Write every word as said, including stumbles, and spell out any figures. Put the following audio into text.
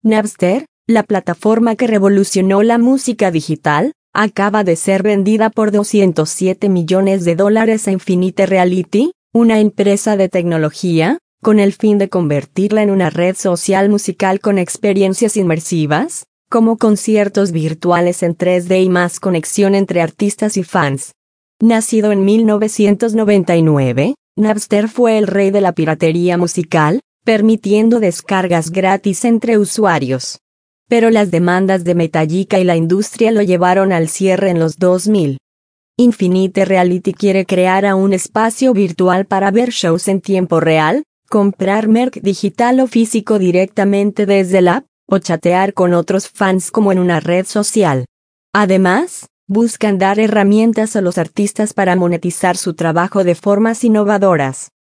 Napster, la plataforma que revolucionó la música digital, acaba de ser vendida por doscientos siete millones de dólares a Infinite Reality, una empresa de tecnología, con el fin de convertirla en una red social musical con experiencias inmersivas, como conciertos virtuales en tres D y más conexión entre artistas y fans. Nacido en mil novecientos noventa y nueve, Napster fue el rey de la piratería musical, permitiendo descargas gratis entre usuarios. Pero las demandas de Metallica y la industria lo llevaron al cierre en los dos mil. Infinite Reality quiere crear a un espacio virtual para ver shows en tiempo real, comprar merch digital o físico directamente desde la app, o chatear con otros fans como en una red social. Además, buscan dar herramientas a los artistas para monetizar su trabajo de formas innovadoras.